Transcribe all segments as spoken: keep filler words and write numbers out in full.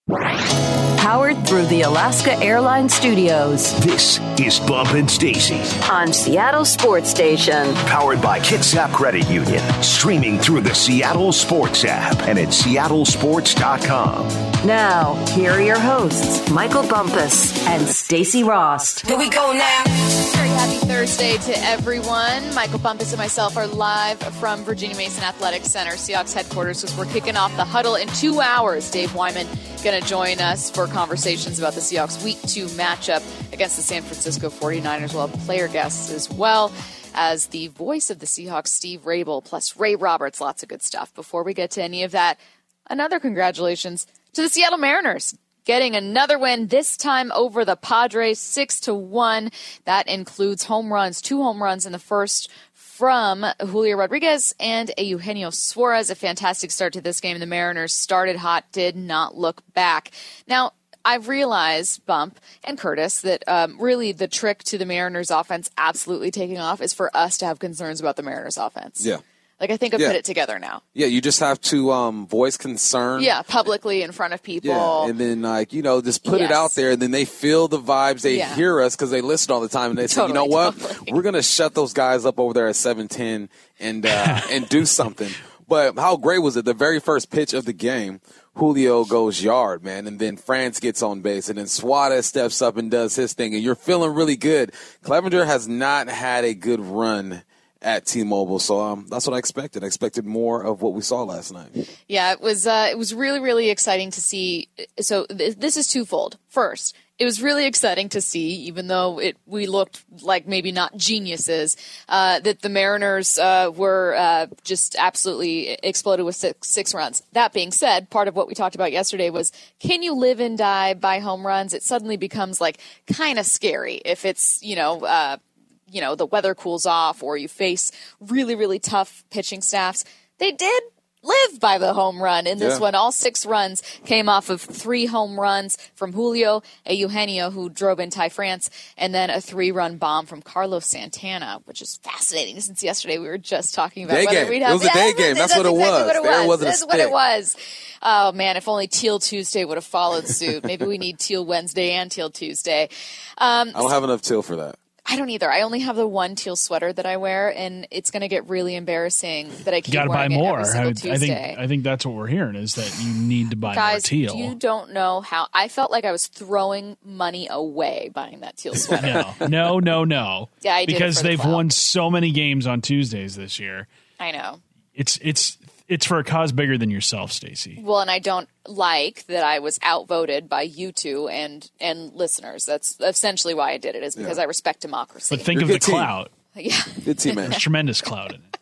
Powered through the Alaska Airlines Studios. This is Bump and Stacy on Seattle Sports Station. Powered by Kitsap Credit Union. Streaming through the Seattle Sports app and at seattle sports dot com. Now, here are your hosts, Michael Bumpus and Stacy Rost. Here we go now. Very happy Thursday to everyone. Michael Bumpus and myself are live from Virginia Mason Athletic Center, Seahawks headquarters, as we're kicking off the huddle in two hours. Dave Wyman going to join us for conversations about the Seahawks Week two matchup against the San Francisco forty-niners. We'll have player guests as well as the voice of the Seahawks, Steve Rabel, plus Ray Roberts. Lots of good stuff. Before we get to any of that, another congratulations to the Seattle Mariners, getting another win, this time over the Padres, six to one. That includes home runs, two home runs in the first from Julio Rodriguez and Eugenio Suarez. A fantastic start to this game. The Mariners started hot, did not look back. Now, I've realized, Bump and Curtis, that um, really the trick to the Mariners offense absolutely taking off is for us to have concerns about the Mariners offense. Yeah. Like, I think I've yeah. put it together now. Yeah, you just have to um, voice concern. Yeah, publicly in front of people. Yeah, and then, like, you know, just put yes. it out there, and then they feel the vibes. They yeah. hear us because they listen all the time, and they say, totally, you know what? Totally. We're going to shut those guys up over there at seven ten and, uh, and do something. But how great was it? The very first pitch of the game, Julio goes yard, man, and then France gets on base, and then Suarez steps up and does his thing, and you're feeling really good. Clevenger has not had a good run at T-Mobile, so um, that's what I expected. I expected more of what we saw last night. Yeah, it was uh, it was really, really exciting to see. So th- this is twofold. First, it was really exciting to see, even though it we looked like maybe not geniuses, uh, that the Mariners uh, were uh, just absolutely exploded with six, six runs. That being said, part of what we talked about yesterday was, can you live and die by home runs? It suddenly becomes like kind of scary if it's, you know, uh, you know, the weather cools off or you face really, really tough pitching staffs. They did live by the home run in this yeah. one. All six runs came off of three home runs from Julio, a Eugenio who drove in Ty France, and then a three-run bomb from Carlos Santana, which is fascinating. Since yesterday we were just talking about day whether game. we'd have... It was a day yeah, game. That's, that's what it exactly was. What it there was. wasn't That's a what it stick. was. Oh, man, if only Teal Tuesday would have followed suit. Maybe we need Teal Wednesday and Teal Tuesday. Um, I don't have enough teal for that. I don't either. I only have the one teal sweater that I wear, and it's going to get really embarrassing that I keep gotta wearing buy more. it every single I, Tuesday. I think I think that's what we're hearing is that you need to buy Guys, more teal. you don't know how I felt like I was throwing money away buying that teal sweater. no, no, no, no. Yeah, I did it because for the they've clout. won so many games on Tuesdays this year. I know. It's it's it's for a cause bigger than yourself, Stacey. Well, and I don't like that I was outvoted by you two and and listeners. That's essentially why I did it, is because Yeah. I respect democracy. But think You're of a the good team. clout. yeah. Good team, man. There's tremendous clout in it.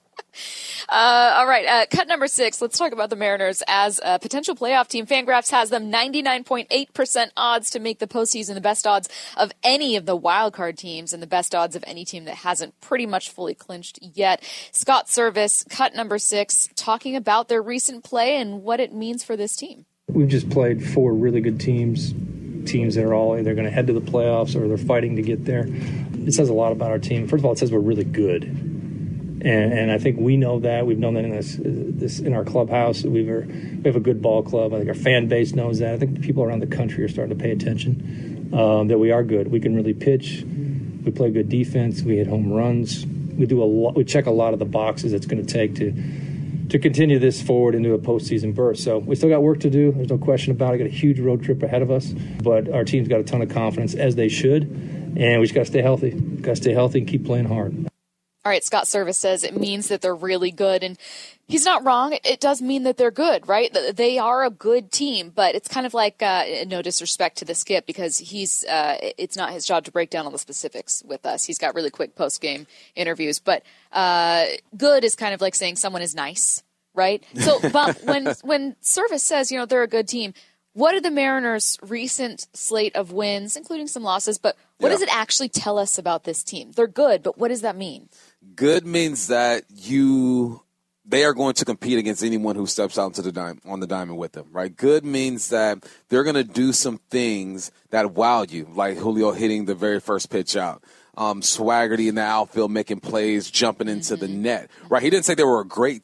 Uh, all right, uh, cut number six. Let's talk about the Mariners as a potential playoff team. Fangraphs has them ninety-nine point eight percent odds to make the postseason, the best odds of any of the wild card teams and the best odds of any team that hasn't pretty much fully clinched yet. Scott Service, cut number six, talking about their recent play and what it means for this team. We've just played four really good teams, teams that are all either going to head to the playoffs or they're fighting to get there. It says a lot about our team. First of all, it says we're really good. And, and I think we know that. We've known that in this, this in our clubhouse. We've are, we have a good ball club. I think our fan base knows that. I think the people around the country are starting to pay attention, um, that we are good. We can really pitch. We play good defense. We hit home runs. We do a lot. We check a lot of the boxes it's going to take to to continue this forward into a postseason burst. So we still got work to do. There's no question about it. Got a huge road trip ahead of us. But our team's got a ton of confidence, as they should. And we just got to stay healthy. Got to stay healthy and keep playing hard. All right, Scott Service says it means that they're really good, and he's not wrong. It does mean that they're good, right? They are a good team, but it's kind of like, uh, no disrespect to the Skip, because he's uh, it's not his job to break down all the specifics with us. He's got really quick post-game interviews, but uh, good is kind of like saying someone is nice, right? So but when, when Service says, you know, they're a good team, what are the Mariners' recent slate of wins, including some losses, but what yeah. does it actually tell us about this team? They're good, but what does that mean? Good means that you they are going to compete against anyone who steps out into the dime, on the diamond with them, right? Good means that they're going to do some things that wow you, like Julio hitting the very first pitch out. Um, Swaggerty in the outfield making plays, jumping into mm-hmm. the net, right? He didn't say they were a great team.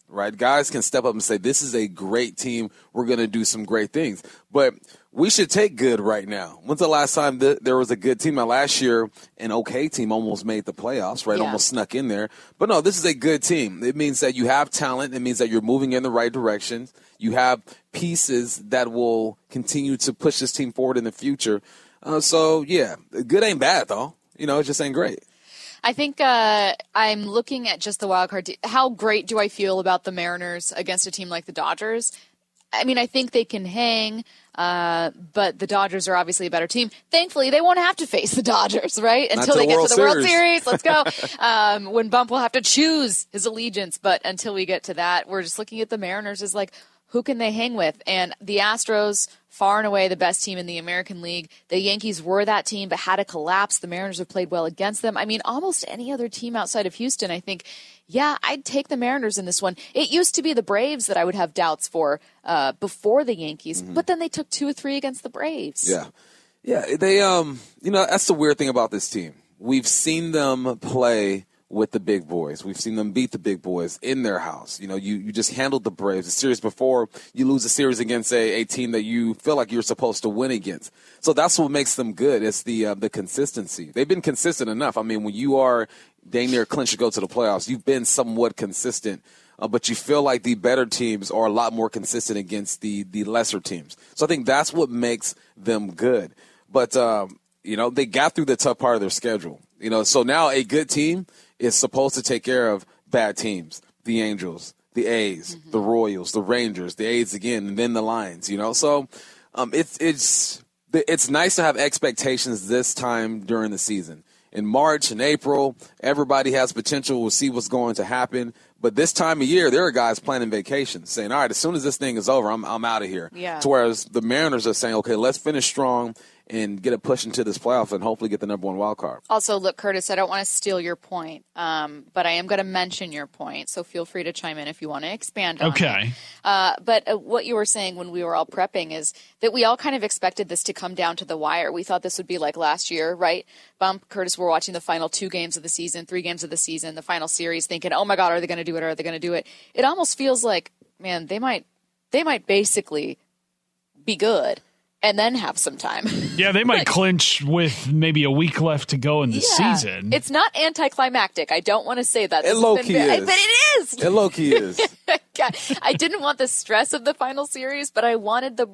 right? Guys can step up and say, this is a great team. We're going to do some great things. But we should take good right now. When's the last time th- there was a good team? Now, last year, an okay team almost made the playoffs, right? Yeah. Almost snuck in there. But no, this is a good team. It means that you have talent. It means that you're moving in the right direction. You have pieces that will continue to push this team forward in the future. Uh, so, yeah, good ain't bad, though. You know, it just ain't great. I think uh, I'm looking at just the wild card. How great do I feel about the Mariners against a team like the Dodgers? I mean, I think they can hang, uh, but the Dodgers are obviously a better team. Thankfully, they won't have to face the Dodgers, right? Until they get to the World Series. Let's go. um, when Bump will have to choose his allegiance. But until we get to that, we're just looking at the Mariners as like, who can they hang with? And the Astros, far and away the best team in the American League. The Yankees were that team, but had a collapse. The Mariners have played well against them. I mean, almost any other team outside of Houston, I think, yeah, I'd take the Mariners in this one. It used to be the Braves that I would have doubts for uh, before the Yankees, mm-hmm. but then they took two or three against the Braves. Yeah. Yeah, they, um, you know, that's the weird thing about this team. We've seen them play with the big boys. We've seen them beat the big boys in their house. You know, you, you just handled the Braves. The series before, you lose a series against a, a team that you feel like you're supposed to win against. So that's what makes them good. It's the uh, the consistency. They've been consistent enough. I mean, when you are dang near clinch to go to the playoffs, you've been somewhat consistent. Uh, but you feel like the better teams are a lot more consistent against the, the lesser teams. So I think that's what makes them good. But, um, you know, they got through the tough part of their schedule. You know, so now a good team is supposed to take care of bad teams, the Angels, the A's, mm-hmm. the Royals, the Rangers, the A's again, and then the Lions, you know. So um, it's it's it's nice to have expectations this time during the season. In March and April, everybody has potential. We'll see what's going to happen. But this time of year, there are guys planning vacations, saying, all right, as soon as this thing is over, I'm I'm out of here. Yeah. To whereas the Mariners are saying, okay, let's finish strong and get a push into this playoff and hopefully get the number one wild card. Also, look, Curtis, I don't want to steal your point, um, but I am going to mention your point, so feel free to chime in if you want to expand on okay. it. Uh, but uh, what you were saying when we were all prepping is that we all kind of expected this to come down to the wire. We thought this would be like last year, right? Bump, Curtis, we're watching the final two games of the season, three games of the season, the final series, thinking, oh, my God, are they going to do it? Are they going to do it? It almost feels like, man, they might, they might basically be good and then have some time. Yeah, they might clinch with maybe a week left to go in the yeah. season. It's not anticlimactic. I don't want to say that. It low-key is. But it is. It low-key is. God, I didn't want the stress of the final series, but I wanted the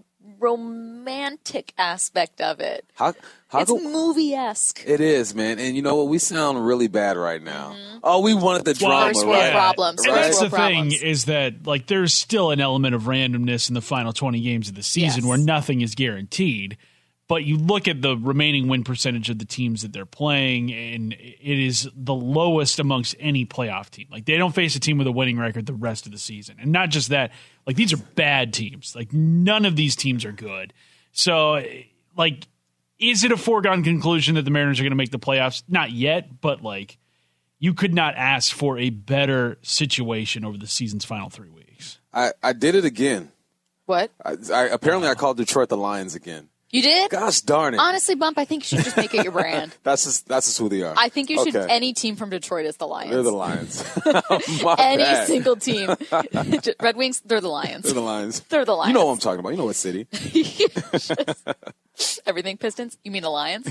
romantic aspect of it. How, how it's go, movie-esque. It is, man. And you know what? We sound really bad right now. Mm-hmm. Oh, we wanted the drama, First world right? problems. And First that's world the problems. thing is that like there's still an element of randomness in the final twenty games of the season Yes. where nothing is guaranteed. But you look at the remaining win percentage of the teams that they're playing, and it is the lowest amongst any playoff team. Like, they don't face a team with a winning record the rest of the season. And not just that, like, these are bad teams. Like, none of these teams are good. So, like, is it a foregone conclusion that the Mariners are going to make the playoffs? Not yet, but, like, you could not ask for a better situation over the season's final three weeks. I, I did it again. What? I, I Apparently, I called Detroit the Lions again. You did? Gosh darn it. Honestly, Bump, I think you should just make it your brand. That's just, that's just who they are. I think you should, Okay. any team from Detroit is the Lions. They're the Lions. My Any bad. single team. Red Wings, they're the Lions. They're the Lions. They're the Lions. You know what I'm talking about. You know what city. Everything Pistons? You mean the Lions?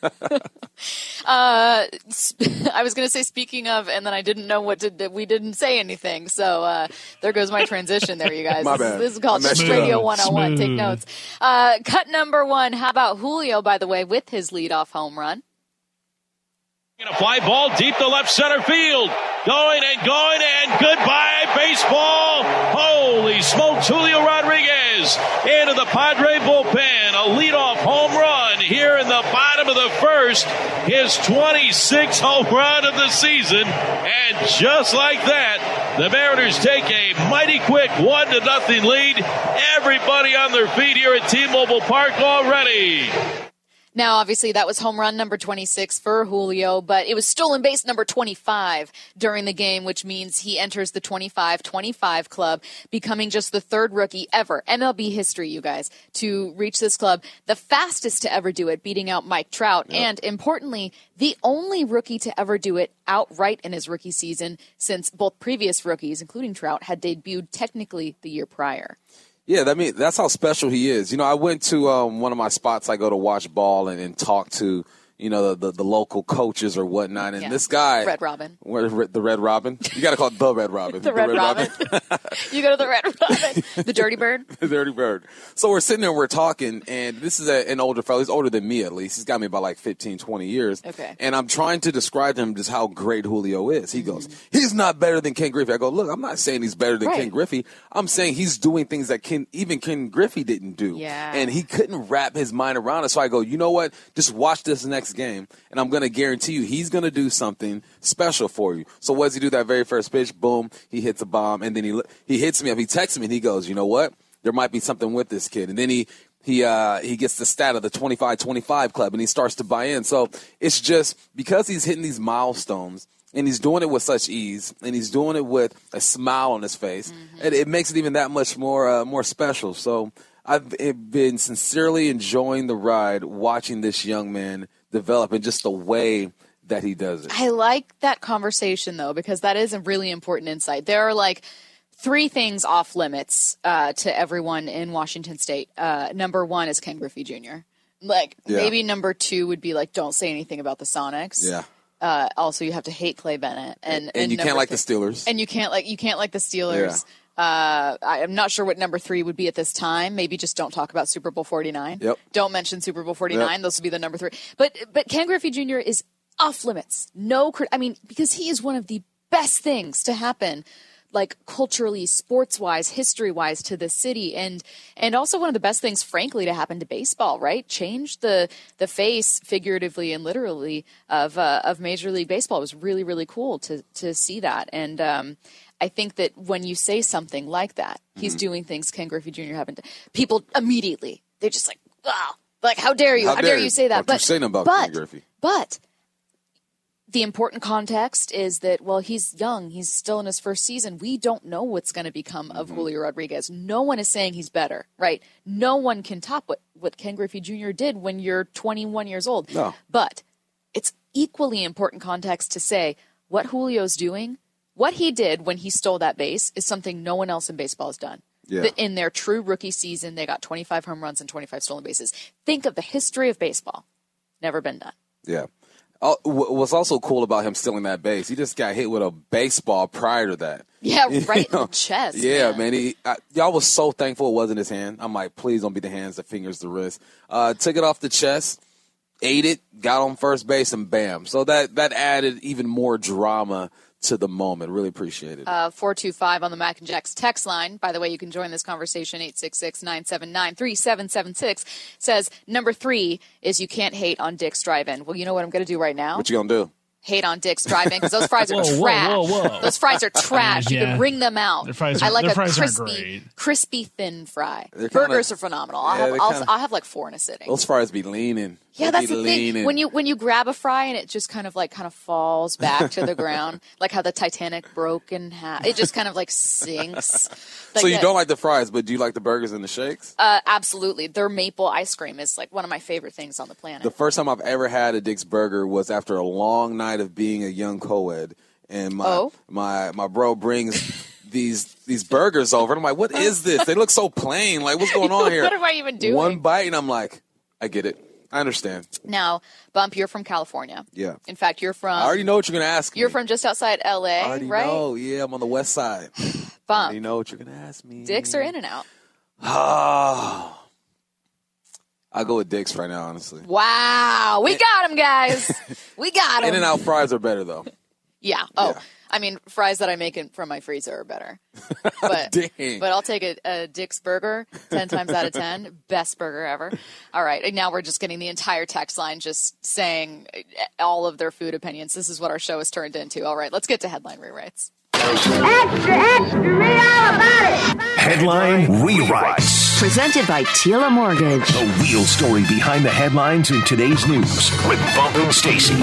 uh, sp- I was going to say speaking of, and then I didn't know what to, we didn't say anything. So uh, there goes my transition there, you guys. My this, bad. this is called I messed Just it up. Radio one oh one. Take Smooth. notes. Uh, cut number one. How about Julio, by the way, with his leadoff home run? A fly ball deep to left center field. Going and going and goodbye baseball. Holy smokes, Julio Rodriguez into the Padre bullpen. A leadoff home run here in the bottom of the first. His twenty-sixth home run of the season. And just like that, the Mariners take a mighty quick one to nothing lead. Everybody on their feet here at T-Mobile Park already. Now, obviously, that was home run number twenty-six for Julio, but it was stolen base number twenty-five during the game, which means he enters the twenty-five twenty-five club, becoming just the third rookie ever, M L B history, you guys, to reach this club, the fastest to ever do it, beating out Mike Trout, yep. and importantly, the only rookie to ever do it outright in his rookie season, since both previous rookies, including Trout, had debuted technically the year prior. Yeah, that mean that's how special he is. You know, I went to um, one of my spots. I go to watch ball and, and talk to, you know, the, the, the local coaches or whatnot. And yeah. this guy, Red Robin, where, the Red Robin, you got to call it the Red Robin. the, the Red, Red Robin. Robin. You go to the Red Robin, the Dirty Bird. The Dirty Bird. So we're sitting there, and we're talking, and this is a, an older fellow. He's older than me, at least. He's got me about like fifteen, twenty years. Okay. And I'm trying to describe to him just how great Julio is. He goes, he's not better than Ken Griffey. I go, look, I'm not saying he's better than right. Ken Griffey. I'm saying he's doing things that Ken, even Ken Griffey didn't do. Yeah. And he couldn't wrap his mind around it. So I go, you know what? Just watch this next game, and I'm going to guarantee you he's going to do something special for you. So what does he do that very first pitch? Boom, he hits a bomb, and then he he hits me up. He texts me, and he goes, you know what? There might be something with this kid. And then he he uh, he gets the stat of the twenty-five twenty-five club, and he starts to buy in. So it's just because he's hitting these milestones, and he's doing it with such ease, and he's doing it with a smile on his face, mm-hmm. and it makes it even that much more uh, more special. So I've been sincerely enjoying the ride, watching this young man develop, and just the way that he does it. I like that conversation, though, because that is a really important insight. There are like three things off limits uh, to everyone in Washington State. Uh, number one is Ken Griffey Junior Like yeah. maybe number two would be like, don't say anything about the Sonics. Yeah. Uh, also, you have to hate Clay Bennett, and and, and you can't like th- the Steelers, and you can't like you can't like the Steelers. Yeah. Uh, I'm not sure what number three would be at this time. Maybe just don't talk about Super Bowl forty-nine. Yep. Don't mention Super Bowl forty-nine. Yep. Those would be the number three. But but Ken Griffey Junior is off limits. No, I mean, because he is one of the best things to happen, like culturally, sports-wise, history-wise, to this city, and and also one of the best things, frankly, to happen to baseball. Right? Change the the face, figuratively and literally, of uh, of Major League Baseball. It was really really cool to to see that, and um, I think that when you say something like that, he's mm-hmm. doing things Ken Griffey Junior haven't done. People immediately, they're just like, wow, like how dare you? How, how dare, dare you say that? What but you saying about but, Ken Griffey? But the important context is that, well, he's young. He's still in his first season. We don't know what's going to become of mm-hmm. Julio Rodriguez. No one is saying he's better, right? No one can top what, what Ken Griffey Junior did when you're twenty-one years old. No. But it's equally important context to say what Julio's doing, what he did when he stole that base is something no one else in baseball has done. Yeah. In their true rookie season, they got twenty-five home runs and twenty-five stolen bases. Think of the history of baseball. Never been done. Yeah. Oh, what's also cool about him stealing that base, he just got hit with a baseball prior to that. Yeah, you right know? in the chest. Yeah, man. man. He, I, y'all was so thankful it wasn't his hand. I'm like, please don't be the hands, the fingers, the wrist. Uh, took it off the chest, ate it, got on first base, and bam. So that, that added even more drama to the moment. Really appreciate it. Uh, four two five on the Mac and Jacks text line. By the way, you can join this conversation. eight six six, nine seven nine, three seven seven six says number three is you can't hate on Dick's Drive-In. Well, you know what I'm going to do right now? What you going to do? Hate on Dick's Drive-In because those fries are whoa, trash. Whoa, whoa, whoa. Those fries are trash. Yeah. You can wring them out. Their fries are, I like their a fries crispy, aren't great. crispy thin fry. They're Burgers kinda, are phenomenal. I'll, yeah, have, I'll, kinda, I'll have like four in a sitting. Those fries be leaning. Yeah, they that's be the leaning. thing. When you when you grab a fry and it just kind of like kind of falls back to the ground, like how the Titanic broke in half. It just kind of like sinks. Like so you that. don't like the fries, but do you like the burgers and the shakes? Uh, absolutely. Their maple ice cream is like one of my favorite things on the planet. The first time I've ever had a Dick's Burger was after a long night of being a young co-ed, and my oh? my my bro brings these these burgers over, and I'm like, what is this? They look so plain. Like, what's going on here? What am I even doing? One bite, and I'm like, I get it. I understand. Now, Bump, you're from California. Yeah. In fact, you're from... I already know what you're going to ask me. You're from just outside L A, I already right? know. Yeah, I'm on the west side. Bump. I already know what you're going to ask me. Dick's or In-N-Out? Oh. I'll go with Dick's right now, honestly. Wow. We got him, guys. We got him. In-N-Out fries are better, though. Yeah. Oh, yeah. I mean, fries that I make in, from my freezer are better. But, Dang. but I'll take a, a Dick's burger ten times out of ten. Best burger ever. All right. And now we're just getting the entire text line just saying all of their food opinions. This is what our show has turned into. All right. Let's get to headline rewrites. Extra, extra, read all about it. Headline Rewrites. Presented by Tila Mortgage. The real story behind the headlines in today's news with Bump and Stacy.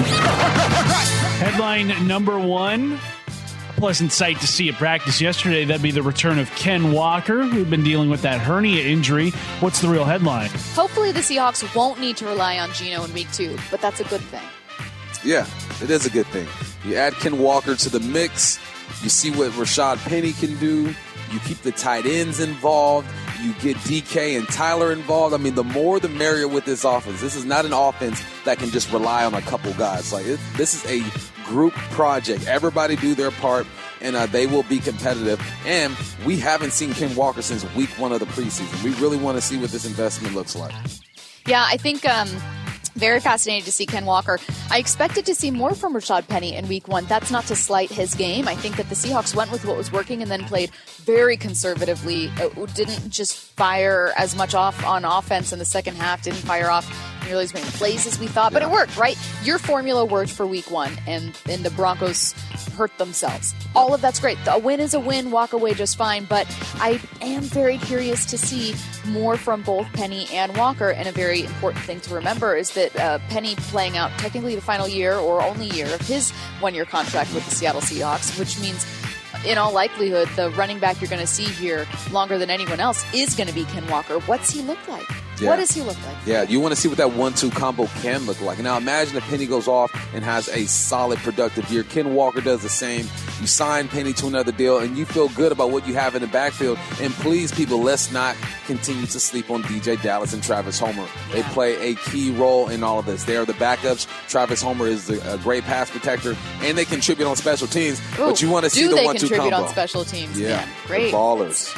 Headline number one. A pleasant sight to see at practice yesterday. That'd be the return of Ken Walker, who'd been dealing with that hernia injury. What's the real headline? Hopefully the Seahawks won't need to rely on Geno in week two, but that's a good thing. Yeah, it is a good thing. You add Ken Walker to the mix. You see what Rashad Penny can do. You keep the tight ends involved. You get D K and Tyler involved. I mean, the more the merrier with this offense. This is not an offense that can just rely on a couple guys. Like it, this is a group project. Everybody do their part, and uh, they will be competitive. And we haven't seen Ken Walker since week one of the preseason. We really want to see what this investment looks like. Yeah, I think um, very fascinating to see Ken Walker. I expected to see more from Rashad Penny in week one. That's not to slight his game. I think that the Seahawks went with what was working and then played very conservatively. It didn't just fire as much off on offense in the second half, didn't fire off nearly as many plays as we thought, but yeah. It worked, right? Your formula worked for week one, and, and the Broncos hurt themselves. All of that's great. A win is a win, walk away just fine, but I am very curious to see more from both Penny and Walker, and a very important thing to remember is that uh, Penny playing out technically the final year or only year of his one-year contract with the Seattle Seahawks, which means in all likelihood, the running back you're going to see here longer than anyone else is going to be Ken Walker. What's he look like? Yeah. What does he look like? Yeah, you want to see what that one two combo can look like. Now, imagine if Penny goes off and has a solid, productive year. Ken Walker does the same. You sign Penny to another deal, and you feel good about what you have in the backfield. And please, people, let's not continue to sleep on D J Dallas and Travis Homer. They yeah. play a key role in all of this. They are the backups. Travis Homer is a great pass protector, and they contribute on special teams. Ooh, but you want to see the one two combo. Do they contribute on special teams? Yeah, man. Great. The ballers.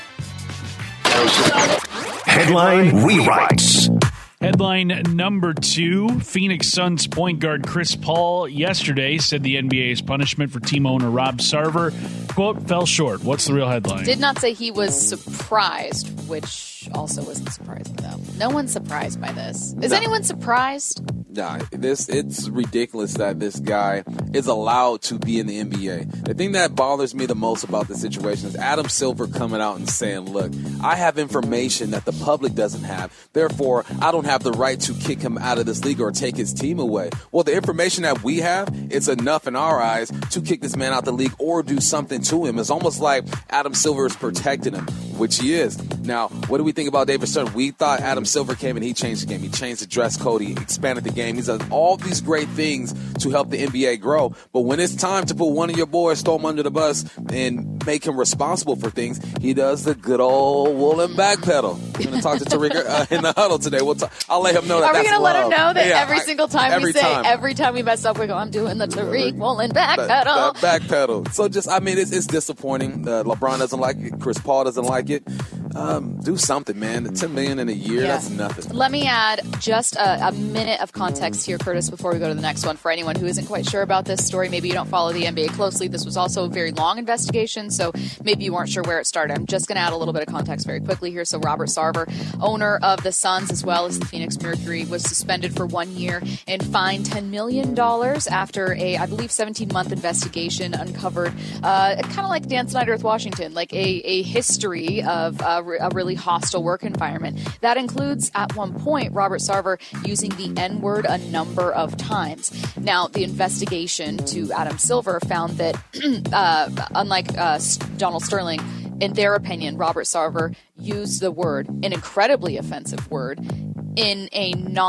Headline Rewrites. Headline number two, Phoenix Suns point guard Chris Paul yesterday said the N B A's punishment for team owner Rob Sarver, quote, fell short. What's the real headline? Did not say he was surprised, which also wasn't surprising, though. No one's surprised by this. Is no. anyone surprised? Nah, this it's ridiculous that this guy is allowed to be in the N B A. The thing that bothers me the most about this situation is Adam Silver coming out and saying, look, I have information that the public doesn't have. Therefore, I don't have the right to kick him out of this league or take his team away. Well, the information that we have is enough in our eyes to kick this man out the league or do something to him. It's almost like Adam Silver is protecting him, which he is. Now, what do we think about David Stern? We thought Adam Silver came and he changed the game. He changed the dress code. He expanded the game. He's done all these great things to help the N B A grow. But when it's time to put one of your boys, throw him under the bus, and make him responsible for things, he does the good old woolen backpedal. We're going to talk to Tariq uh, in the huddle today. We'll talk, I'll let him know that Are that's we going to let him know that yeah, every I, single time every we say, time. every time we mess up, we go, I'm doing the Tariq Woolen backpedal. That, that backpedal. So just, I mean, it's, it's disappointing. Uh, LeBron doesn't like it. Chris Paul doesn't like it. Um, do something, man. ten million dollars in a year, yeah. That's nothing. Let me add just a, a minute of context here, Curtis, before we go to the next one. For anyone who isn't quite sure about this story, maybe you don't follow the N B A closely. This was also a very long investigation, so maybe you weren't sure where it started. I'm just going to add a little bit of context very quickly here. So Robert Sarver, owner of the Suns as well as the Phoenix Mercury, was suspended for one year and fined ten million dollars after a, I believe, seventeen-month investigation uncovered, uh, kind of like Dan Snyder with Washington, like a, a history of uh, a really hostile work environment. That includes, at one point, Robert Sarver using the N-word a number of times. Now, the investigation to Adam Silver found that, uh, unlike uh, Donald Sterling, in their opinion, Robert Sarver used the word, an incredibly offensive word, in a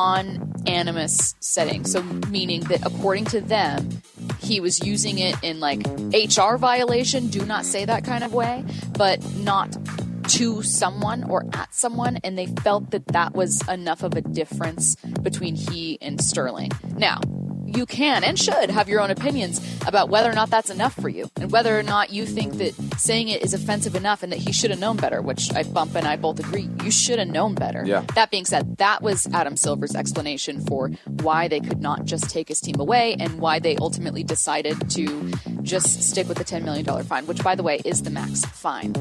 non-animus setting. So meaning that according to them, he was using it in like H R violation, do not say that kind of way, but not to someone or at someone, and they felt that that was enough of a difference between he and Sterling. Now, you can and should have your own opinions about whether or not that's enough for you and whether or not you think that saying it is offensive enough and that he should have known better, which I Bump and I both agree. You should have known better. Yeah. That being said, that was Adam Silver's explanation for why they could not just take his team away and why they ultimately decided to just stick with the ten million dollars fine, which, by the way, is the max fine.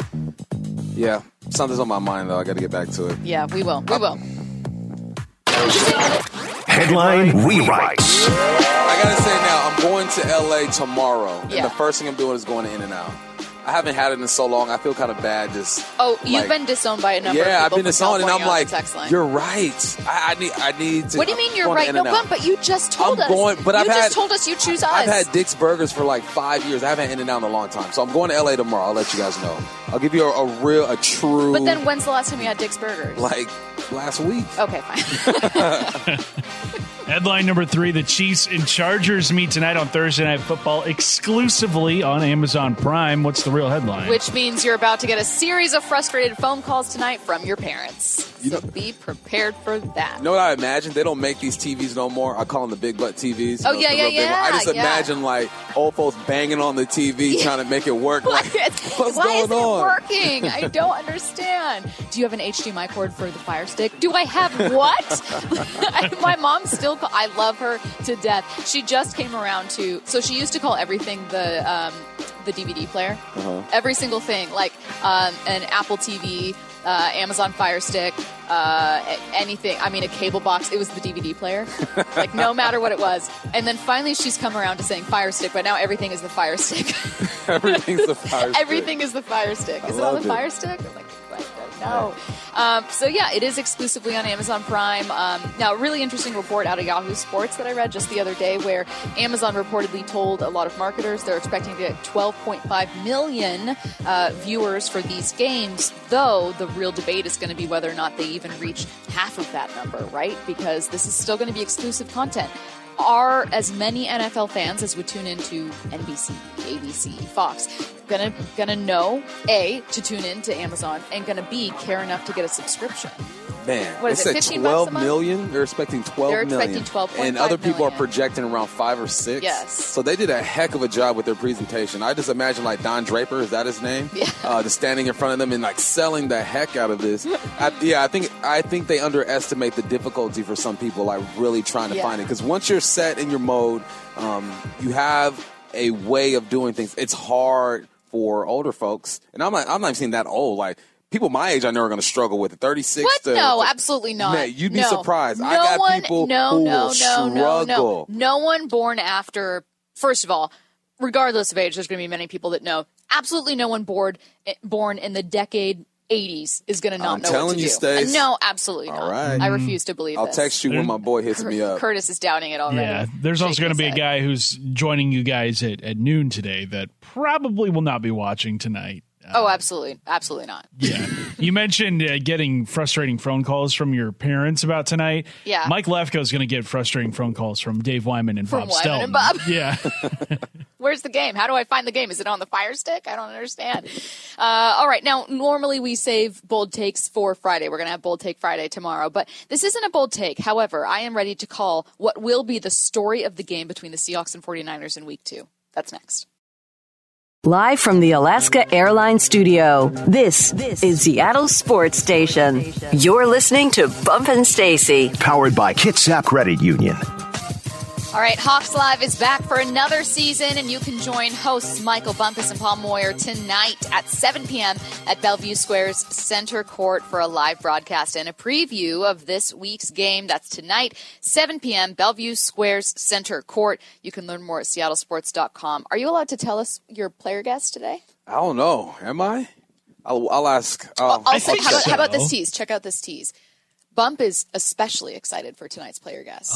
Yeah. Something's on my mind, though. I got to get back to it. Yeah, we will. We will. Headline Rewrites. I gotta say now, I'm going to L A tomorrow, and Yeah. the first thing I'm doing is going to In-N-Out. I haven't had it in so long. I feel kind of bad just. Oh, you've like, been disowned by a number of Yeah, people I've been from disowned, and I'm California on like, the text line. you're right. I, I need, I need to. What do you mean I'm you're going right? to No, In-N-Out. but, but you just told I'm us. going, but you I've just had, told us you choose us. I've had Dick's Burgers for like five years. I haven't had In-N-Out in a long time, so I'm going to L A tomorrow. I'll let you guys know. I'll give you a, a real, a true. But then when's the last time you had Dick's Burgers? like last week. Okay, fine. Headline number three, the Chiefs and Chargers meet tonight on Thursday Night Football exclusively on Amazon Prime. What's the real headline? Which means you're about to get a series of frustrated phone calls tonight from your parents. You So know- be prepared for that. You know what I imagine? They don't make these T Vs no more. I call them the big butt T Vs. Oh, You know, yeah, the yeah, real big one. yeah, I just yeah. imagine like old folks banging on the T V trying to make it work. Why, Like, what's why going is it on? working? I don't understand. Do you have an H D M I cord for the Fire Stick? Do I have what? My mom still call, I love her to death. She just came around to, so she used to call everything the um, the D V D player. Uh-huh. Every single thing, like um, an Apple T V, uh, Amazon Fire Stick, uh, a- anything. I mean, a cable box. It was the D V D player. Like, no matter what it was. And then finally she's come around to saying Fire Stick, but now everything is the Fire Stick. Everything's the Fire Stick. Everything is the Fire Stick. I Is it on the love it. Fire Stick? I'm like, I don't know. Um, so yeah, it is exclusively on Amazon Prime. Um, now, a really interesting report out of Yahoo Sports that I read just the other day, where Amazon reportedly told a lot of marketers they're expecting to get twelve point five million uh, viewers for these games. Though the real debate is going to be whether or not they even reach half of that number, right? Because this is still going to be exclusive content. Are as many N F L fans as would tune into N B C, A B C, Fox gonna gonna know A, to tune in to Amazon, and gonna B, care enough to get a subscription? Man, What is they it, said fifteen bucks a twelve month? million. They're expecting twelve They're million. expecting twelve point five and other people million. are projecting around five or six. Yes. So they did a heck of a job with their presentation. I just imagine like Don Draper, is that his name? Yeah. Uh, just standing in front of them and like selling the heck out of this. I, yeah, I think I think they underestimate the difficulty for some people, like really trying to Yeah. find it. Because once you're set in your mode, um, you have a way of doing things. It's hard for older folks, and I'm not I'm not even saying that old. Like people my age, I know are going to struggle with it. thirty-six. What? To, No, absolutely not. Man, you'd be No. surprised. No I got one, people no, who no, will no, no, no, struggle. no one born after. First of all, regardless of age, there's going to be many people that know. Absolutely, no one born born in the decade eighties is going to not I'm know telling what to you, do. Stace. No, absolutely not. All right. I refuse to believe I'll this. text you when my boy hits me up. Curtis is doubting it already. Yeah, there's also Shaking going to be his a head. guy who's joining you guys at, at noon today that probably will not be watching tonight. Oh, absolutely, absolutely not. Yeah. You mentioned uh, getting frustrating phone calls from your parents about tonight. Yeah. Mike Lefko is going to get frustrating phone calls from Dave Wyman and From Bob Wyman Stelton. and Bob. Yeah. Where's the game? How do I find the game? Is it on the Fire Stick? I don't understand. Uh, all right. Now, normally we save bold takes for Friday. We're going to have Bold Take Friday tomorrow. But this isn't a bold take. However, I am ready to call what will be the story of the game between the Seahawks and 49ers in week two. That's next. Live from the Alaska Airlines Studio, this is Seattle Sports Station. You're listening to Bump and Stacy. Powered by Kitsap Credit Union. All right, Hawks Live is back for another season, and you can join hosts Michael Bumpus and Paul Moyer tonight at seven p.m. at Bellevue Square's Center Court for a live broadcast and a preview of this week's game. That's tonight, seven p.m., Bellevue Square's Center Court. You can learn more at seattle sports dot com. Are you allowed to tell us your player guest today? I don't know. Am I? I'll, I'll ask. Uh, Also, I think how, about, so. how about this tease? Check out this tease. Bump is especially excited for tonight's player guest.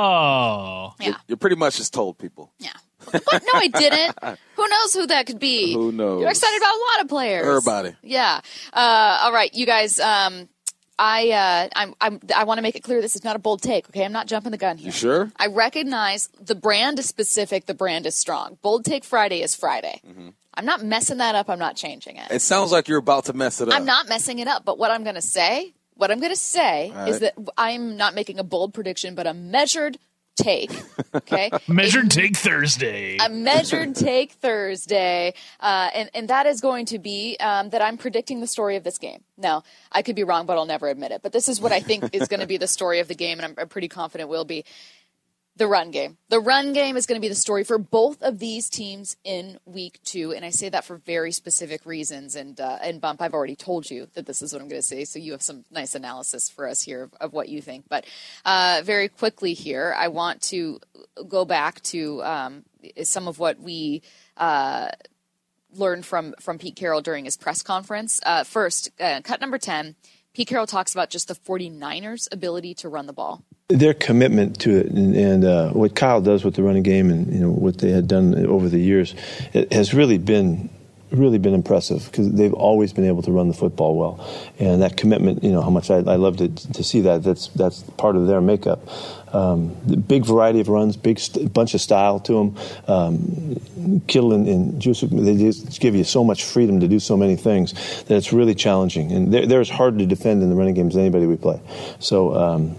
Oh. Yeah. You're pretty much just told people. Yeah. But no, I didn't. Who knows who that could be? Who knows? You're excited about a lot of players. Everybody. Yeah. Uh, all right, you guys. Um, I uh, I'm, I'm, I want to make it clear this is not a bold take. Okay, I'm not jumping the gun here. You sure? I recognize the brand is specific. The brand is strong. Bold Take Friday is Friday. Mm-hmm. I'm not messing that up. I'm not changing it. It sounds like you're about to mess it up. I'm not messing it up. But what I'm going to say, what I'm going to say All is right. that I'm not making a bold prediction, but a measured take. Okay. Measured Take Thursday. A measured take Thursday, uh, and and that is going to be um, that I'm predicting the story of this game. Now, I could be wrong, but I'll never admit it. But this is what I think is going to be the story of the game, and I'm, I'm pretty confident will be. The run game. The run game is going to be the story for both of these teams in week two, and I say that for very specific reasons. And uh, and Bump, I've already told you that this is what I'm going to say, so you have some nice analysis for us here of, of what you think. But uh, very quickly here, I want to go back to um, some of what we uh, learned from, from Pete Carroll during his press conference. Uh, first, uh, cut number ten, Pete Carroll talks about just the 49ers' ability to run the ball. Their commitment to it, and, and uh, what Kyle does with the running game, and you know what they had done over the years, it has really been, really been impressive because they've always been able to run the football well, and that commitment, you know, how much I, I love to to see that. That's that's part of their makeup. Um, the big variety of runs, big st- bunch of style to them. Um, Kittle and, and Juice, they just give you so much freedom to do so many things that it's really challenging, and they're, they're as hard to defend in the running game as anybody we play. So. Um,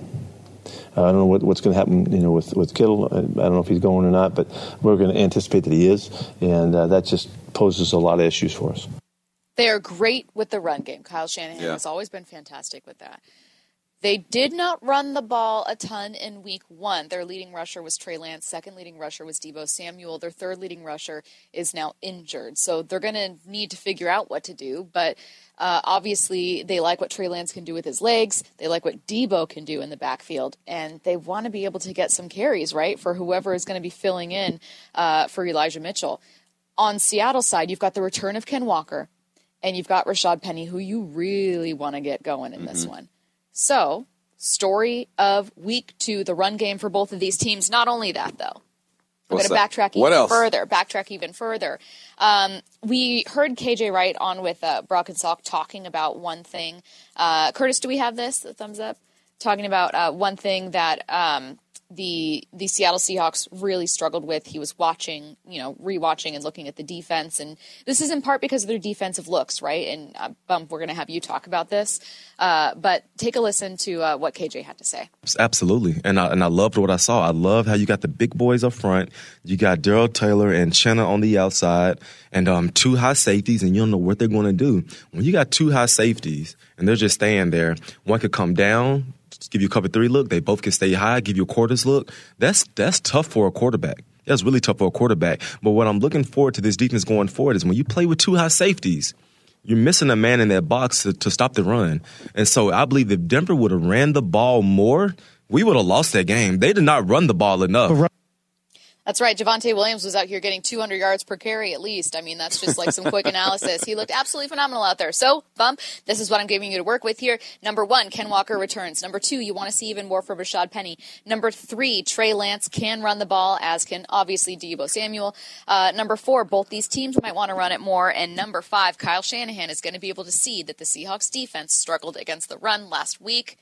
Uh, I don't know what, what's going to happen, you know, with, with Kittle. I, I don't know if he's going or not, but we're going to anticipate that he is, and uh, that just poses a lot of issues for us. They are great with the run game. Kyle Shanahan yeah. has always been fantastic with that. They did not run the ball a ton in week one. Their leading rusher was Trey Lance. Second leading rusher was Deebo Samuel. Their third leading rusher is now injured. So they're going to need to figure out what to do. But uh, obviously they like what Trey Lance can do with his legs. They like what Deebo can do in the backfield. And they want to be able to get some carries, right, for whoever is going to be filling in uh, for Elijah Mitchell. On Seattle's side, you've got the return of Ken Walker. And you've got Rashad Penny, who you really want to get going in mm-hmm. this one. So, story of week two, the run game for both of these teams. Not only that, though. We're going to backtrack even else? further. Backtrack even further. Um, we heard K J Wright on with uh, Brock and Salk talking about one thing. Uh, Curtis, do we have this? The thumbs up? Talking about uh, one thing that um, the the Seattle Seahawks really struggled with. He was watching, you know, rewatching and looking at the defense. And this is in part because of their defensive looks, right? And uh, Bump, we're going to have you talk about this. Uh, but take a listen to uh, what K J had to say. Absolutely. And I, and I loved what I saw. I love how you got the big boys up front. You got Darrell Taylor and Chenna on the outside and um, two high safeties, and you don't know what they're going to do. When you got two high safeties and they're just staying there, one could come down, give you a cover three look. They both can stay high, give you a quarters look. That's that's tough for a quarterback. That's really tough for a quarterback. But what I'm looking forward to this defense going forward is when you play with two high safeties, you're missing a man in that box to, to stop the run. And so I believe if Denver would have ran the ball more, we would have lost that game. They did not run the ball enough. That's right. Javonte Williams was out here getting two hundred yards per carry at least. I mean, that's just like some quick analysis. He looked absolutely phenomenal out there. So, Bump, this is what I'm giving you to work with here. Number one, Ken Walker returns. Number two, you want to see even more from Rashad Penny. Number three, Trey Lance can run the ball, as can obviously Deebo Samuel. Uh, number four, both these teams might want to run it more. And number five, Kyle Shanahan is going to be able to see that the Seahawks defense struggled against the run last week.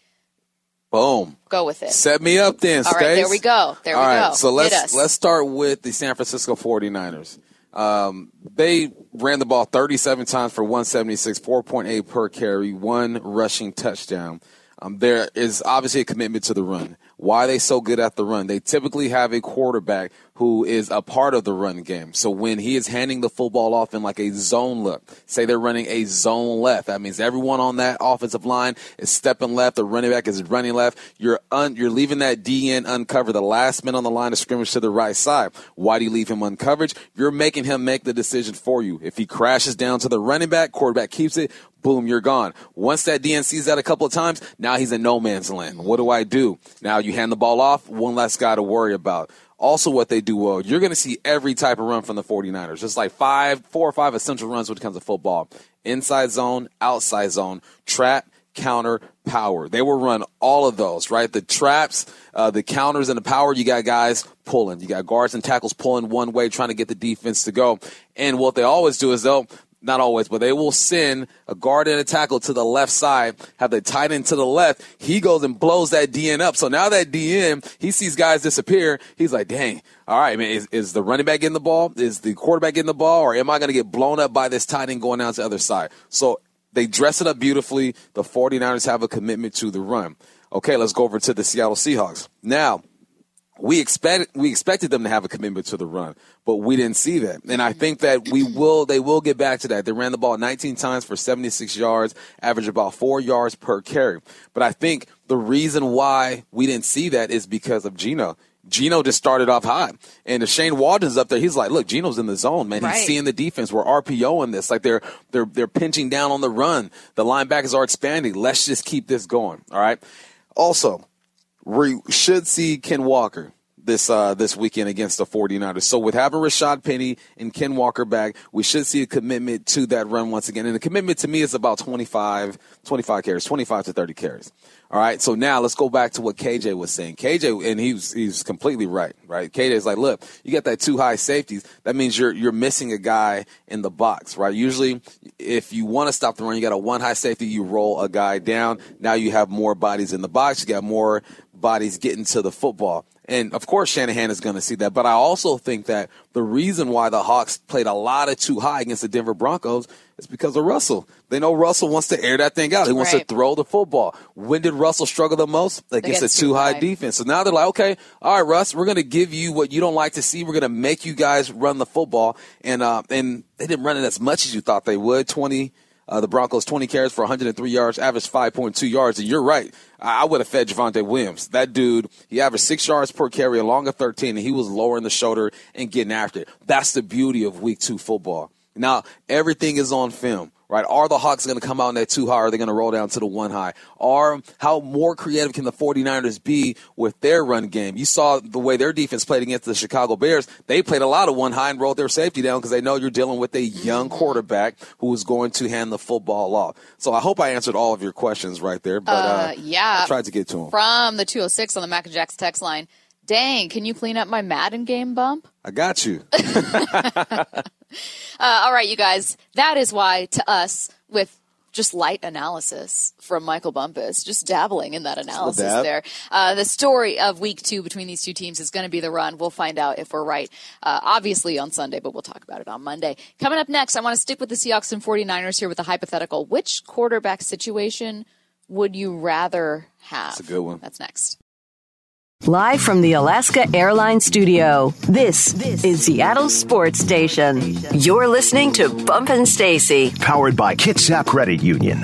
Boom. Go with it. Set me up then, All Stace. right, there we go. There All we right, go. so let's Hit us. let's start with the San Francisco forty-niners. Um, they ran the ball thirty-seven times for one seventy-six, four point eight per carry, one rushing touchdown. Um, there is obviously a commitment to the run. Why are they so good at the run? They typically have a quarterback who is a part of the run game. So when he is handing the football off in like a zone look, say they're running a zone left, that means everyone on that offensive line is stepping left, the running back is running left. You're un, you're leaving that D N uncovered, the last man on the line of scrimmage to the right side. Why do you leave him uncovered? You're making him make the decision for you. If he crashes down to the running back, quarterback keeps it, boom, you're gone. Once that D N sees that a couple of times, now he's in no man's land. What do I do? Now you hand the ball off, one less guy to worry about. Also what they do well, you're going to see every type of run from the forty-niners. Just like five, four or five essential runs when it comes to football. Inside zone, outside zone, trap, counter, power. They will run all of those, right? The traps, uh, the counters, and the power, you got guys pulling. You got guards and tackles pulling one way, trying to get the defense to go. And what they always do is they'll, not always, but they will send a guard and a tackle to the left side, have the tight end to the left. He goes and blows that D N up. So now that D N, he sees guys disappear. He's like, dang, all right, man, is, is the running back getting the ball? Is the quarterback getting the ball? Or am I going to get blown up by this tight end going down to the other side? So they dress it up beautifully. The forty-niners have a commitment to the run. Okay, let's go over to the Seattle Seahawks. Now, We expect we expected them to have a commitment to the run, but we didn't see that. And I think that we will they will get back to that. They ran the ball nineteen times for seventy-six yards, average about four yards per carry. But I think the reason why we didn't see that is because of Geno. Geno just started off high. And if Shane Waldron's up there, he's like, look, Geno's in the zone, man. He's Right. seeing the defense. We're RPOing this. Like they're they're they're pinching down on the run. The linebackers are expanding. Let's just keep this going. All right. Also, we should see Ken Walker this uh, this weekend against the 49ers. So with having Rashad Penny and Ken Walker back, we should see a commitment to that run once again. And the commitment to me is about twenty-five, twenty-five carries, twenty-five to thirty carries. All right, so now let's go back to what K J was saying. K J, and he was, he was completely right, right? K J's like, look, you got that two high safeties. That means you're you're missing a guy in the box, right? Usually, if you want to stop the run, you got a one high safety, you roll a guy down. Now you have more bodies in the box. You got more bodies getting to the football. And, of course, Shanahan is going to see that. But I also think that the reason why the Hawks played a lot of too high against the Denver Broncos is because of Russell. They know Russell wants to air that thing out. He wants Right. to throw the football. When did Russell struggle the most? Against, Against a too high too high. defense. So now they're like, okay, all right, Russ, we're going to give you what you don't like to see. We're going to make you guys run the football. And uh, and they didn't run it as much as you thought they would. twenty Uh, the Broncos, twenty carries for one hundred three yards, averaged five point two yards. And you're right. I, I would have fed Javonte Williams. That dude, he averaged six yards per carry along a thirteen, and he was lowering the shoulder and getting after it. That's the beauty of week two football. Now, everything is on film, right? Are the Hawks going to come out in that two high, or are they going to roll down to the one high? Or how more creative can the 49ers be with their run game? You saw the way their defense played against the Chicago Bears. They played a lot of one high and rolled their safety down because they know you're dealing with a young quarterback who is going to hand the football off. So I hope I answered all of your questions right there. But uh, Uh, yeah. I tried to get to them. From the two oh six on the Mac and Jacks text line. Dang, can you clean up my Madden game bump? I got you. Uh, all right, you guys. That is why, to us, with just light analysis from Michael Bumpus, just dabbling in that analysis dab. there. Uh, the story of week two between these two teams is going to be the run. We'll find out if we're right, uh, obviously on Sunday, but we'll talk about it on Monday. Coming up next, I want to stick with the Seahawks and 49ers here with a hypothetical. Which quarterback situation would you rather have? That's a good one. That's next. Live from the Alaska Airlines Studio, this, this is Seattle Sports Station. You're listening to Bump and Stacy. Powered by Kitsap Credit Union.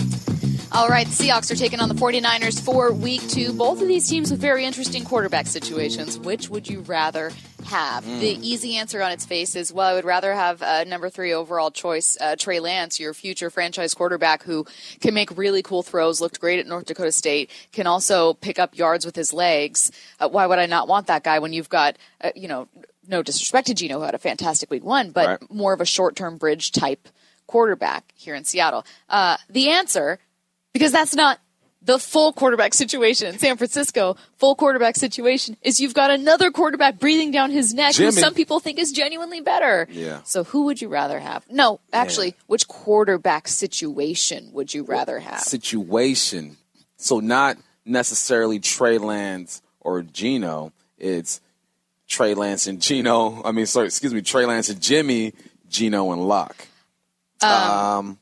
All right, the Seahawks are taking on the 49ers for week two. Both of these teams with very interesting quarterback situations. Which would you rather have? Mm. The easy answer on its face is, well, I would rather have uh, number three overall choice, uh, Trey Lance, your future franchise quarterback who can make really cool throws, looked great at North Dakota State, can also pick up yards with his legs. Uh, why would I not want that guy when you've got, uh, you know, no disrespect to Geno, who had a fantastic week one, but Right. more of a short-term bridge type quarterback here in Seattle? Uh, the answer, because that's not the full quarterback situation in San Francisco, full quarterback situation is you've got another quarterback breathing down his neck Jimmy. who some people think is genuinely better. Yeah. So who would you rather have? No, actually, which quarterback situation would you rather have? Situation. So not necessarily Trey Lance or Geno. It's Trey Lance and Geno. I mean, sorry, excuse me, Trey Lance and Jimmy, Geno and Locke. Um, Um,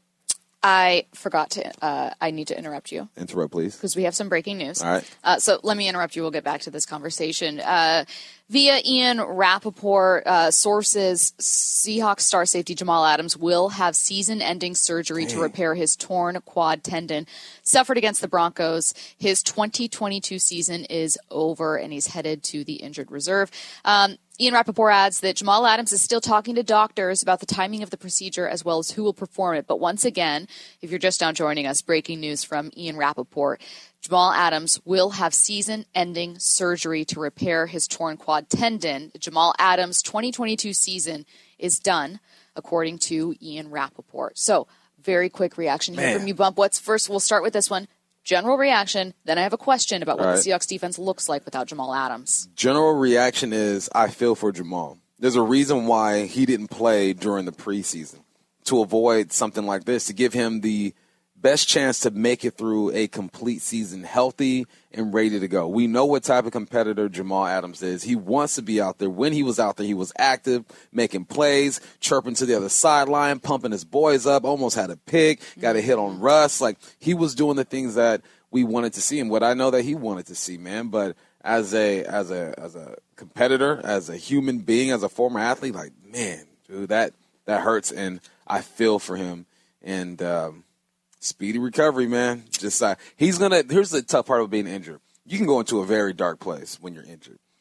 I forgot to, uh, I need to interrupt you interrupt, please. because we have some breaking news. All right. Uh, so let me interrupt you. We'll get back to this conversation. Uh, via Ian Rappaport, uh, sources, Seahawks star safety Jamal Adams will have season-ending surgery to repair his torn quad tendon. Suffered against the Broncos. His twenty twenty-two season is over, and he's headed to the injured reserve. Um, Ian Rappaport adds that Jamal Adams is still talking to doctors about the timing of the procedure as well as who will perform it. But once again, if you're just now joining us, breaking news from Ian Rappaport. Jamal Adams will have season-ending surgery to repair his torn quad tendon. Jamal Adams' twenty twenty-two season is done, according to Ian Rappaport. So, very quick reaction here Man. from you, Bump. What's first? We'll start with this one. General reaction. Then I have a question about what All the right. Seahawks defense looks like without Jamal Adams. General reaction is I feel for Jamal. There's a reason why he didn't play during the preseason, to avoid something like this, to give him the best chance to make it through a complete season healthy and ready to go. We know what type of competitor Jamal Adams is. He wants to be out there. When he was out there, he was active, making plays, chirping to the other sideline, pumping his boys up, almost had a pick, got a hit on Russ. Like, he was doing the things that we wanted to see and what I know that he wanted to see, man. But as a as a as a competitor, as a human being, as a former athlete, like, man, dude, that that hurts, and I feel for him. And um speedy recovery, man. Just uh, he's gonna. Here's the tough part of being injured. You can go into a very dark place when you're injured.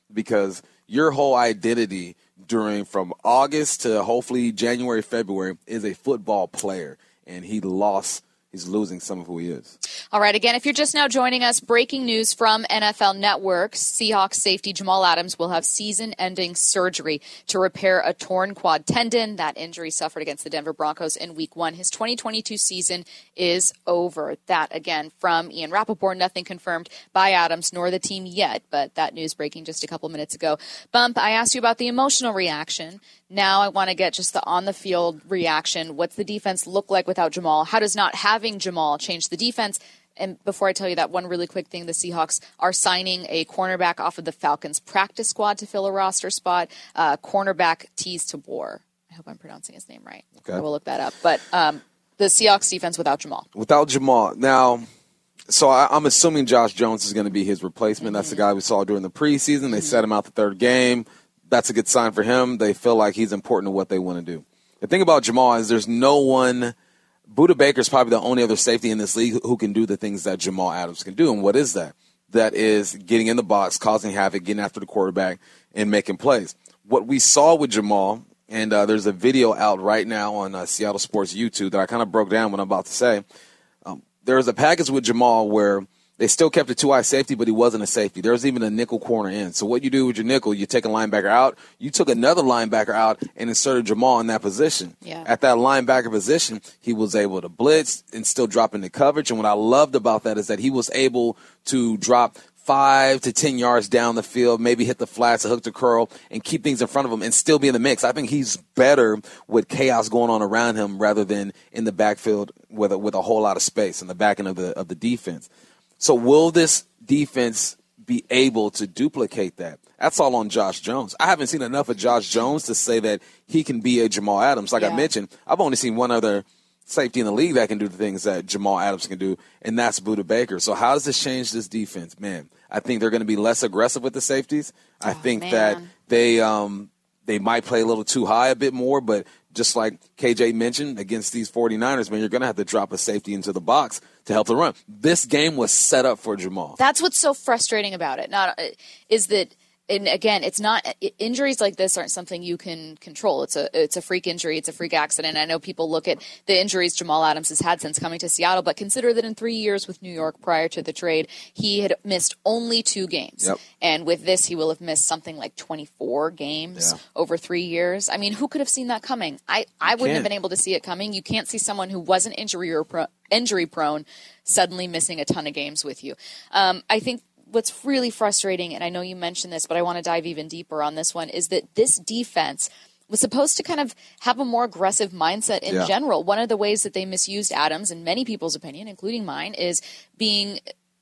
because your whole identity during from August to hopefully January, February is a football player, and he lost. He's losing some of who he is. All right. Again, if you're just now joining us, breaking news from N F L Network. Seahawks safety Jamal Adams will have season-ending surgery to repair a torn quad tendon. That injury suffered against the Denver Broncos in week one. His twenty twenty-two season is over. That, again, from Ian Rappaport. Nothing confirmed by Adams nor the team yet, but that news breaking just a couple minutes ago. Bump, I asked you about the emotional reaction. Now I want to get just the on-the-field reaction. What's the defense look like without Jamal? How does not having Jamal change the defense? And before I tell you that, one really quick thing, the Seahawks are signing a cornerback off of the Falcons practice squad to fill a roster spot, uh, cornerback Teez Tabor. I hope I'm pronouncing his name right. Okay. I will look that up. But um, the Seahawks defense without Jamal. Without Jamal. Now, so I, I'm assuming Josh Jones is going to be his replacement. Mm-hmm. That's the guy we saw during the preseason. They mm-hmm. set him out the third game. That's a good sign for him. They feel like he's important to what they want to do. The thing about Jamal is there's no one – Budda Baker is probably the only other safety in this league who can do the things that Jamal Adams can do. And what is that? That is getting in the box, causing havoc, getting after the quarterback, and making plays. What we saw with Jamal, and uh, there's a video out right now on uh, Seattle Sports YouTube that I kind of broke down what I'm about to say. Um, there was a package with Jamal where – they still kept a two-eye safety, but he wasn't a safety. There was even a nickel corner in. So what you do with your nickel, you take a linebacker out. You took another linebacker out and inserted Jamal in that position. Yeah. At that linebacker position, he was able to blitz and still drop into coverage. And what I loved about that is that he was able to drop five to ten yards down the field, maybe hit the flats, a hook to curl, and keep things in front of him and still be in the mix. I think he's better with chaos going on around him rather than in the backfield with a, with a whole lot of space in the back end of the of the defense. So will this defense be able to duplicate that? That's all on Josh Jones. I haven't seen enough of Josh Jones to say that he can be a Jamal Adams. Like yeah. I mentioned, I've only seen one other safety in the league that can do the things that Jamal Adams can do, and that's Budda Baker. So how does this change this defense? Man, I think they're going to be less aggressive with the safeties. I oh, think man. that they um, they might play a little too high a bit more, but just like K J mentioned, against these 49ers, man, you're going to have to drop a safety into the box to help the run. This game was set up for Jamal. That's what's so frustrating about it. Not is that, and again, it's not injuries like this aren't something you can control. It's a it's a freak injury. It's a freak accident. I know people look at the injuries Jamal Adams has had since coming to Seattle, but consider that in three years with New York prior to the trade, he had missed only two games. Yep. And with this, he will have missed something like twenty-four games yeah. over three years. I mean, who could have seen that coming? I, I wouldn't can't. have been able to see it coming. You can't see someone who wasn't injury or pro, injury prone suddenly missing a ton of games with you. Um, I think what's really frustrating, and I know you mentioned this, but I want to dive even deeper on this one, is that this defense was supposed to kind of have a more aggressive mindset in yeah. general. One of the ways that they misused Adams, in many people's opinion, including mine, is being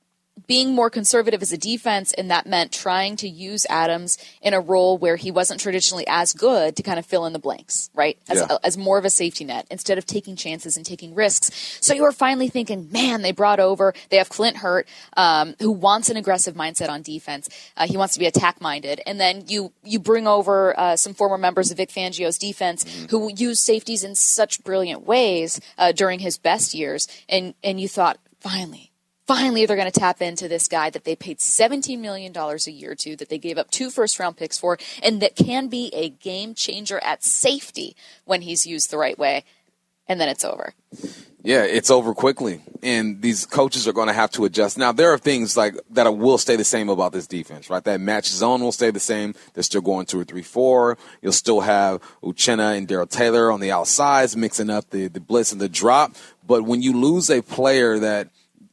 being more conservative as a defense, and that meant trying to use Adams in a role where he wasn't traditionally as good to kind of fill in the blanks, right? As, yeah. as more of a safety net instead of taking chances and taking risks. So you were finally thinking, man, they brought over, they have Clint Hurt, um, who wants an aggressive mindset on defense. Uh, he wants to be attack-minded. And then you, you bring over uh, some former members of Vic Fangio's defense mm-hmm. who use safeties in such brilliant ways uh, during his best years. And, and you thought, finally, Finally, they're going to tap into this guy that they paid seventeen million dollars a year to, that they gave up two first-round picks for, and that can be a game changer at safety when he's used the right way. And then it's over. Yeah, it's over quickly, and these coaches are going to have to adjust. Now, there are things like that will stay the same about this defense, right? That match zone will stay the same. They're still going two or three, four. You'll still have Uchenna and Darrell Taylor on the outsides mixing up the, the blitz and the drop. But when you lose a player that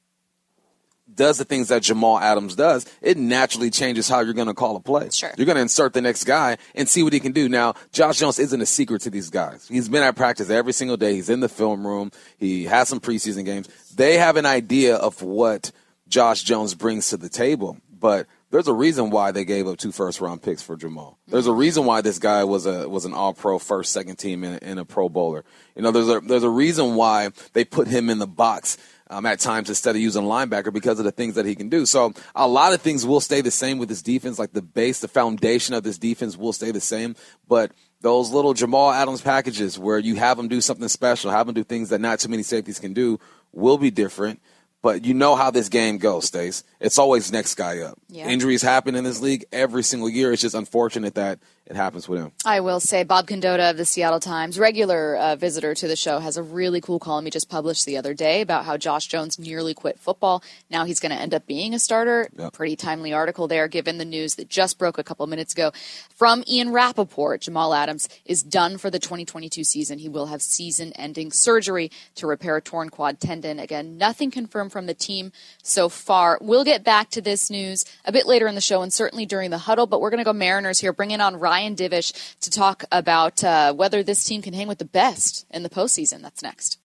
does the things that Jamal Adams does, it naturally changes how you're going to call a play. Sure. You're going to insert the next guy and see what he can do. Now, Josh Jones isn't a secret to these guys. He's been at practice every single day. He's in the film room. He has some preseason games. They have an idea of what Josh Jones brings to the table, but there's a reason why they gave up two first-round picks for Jamal. There's a reason why this guy was a was an all-pro first, second team and, and a Pro Bowler. You know, there's a there's a reason why they put him in the box Um, at times instead of using linebacker because of the things that he can do. So a lot of things will stay the same with this defense, like the base, the foundation of this defense will stay the same. But those little Jamal Adams packages where you have him do something special, have him do things that not too many safeties can do will be different. But you know how this game goes, Stace. It's always next guy up. Yeah. Injuries happen in this league every single year. It's just unfortunate that it happens with him. I will say Bob Condotta of the Seattle Times, regular uh, visitor to the show, has a really cool column he just published the other day about how Josh Jones nearly quit football. Now he's going to end up being a starter. Yep. Pretty timely article there, given the news that just broke a couple minutes ago from Ian Rappaport. Jamal Adams is done for the twenty twenty-two season. He will have season-ending surgery to repair a torn quad tendon. Again, nothing confirmed from the team so far. We'll get back to this news a bit later in the show and certainly during the huddle, but we're going to go Mariners here, bringing on Ryan Divish to talk about uh, whether this team can hang with the best in the postseason. That's next.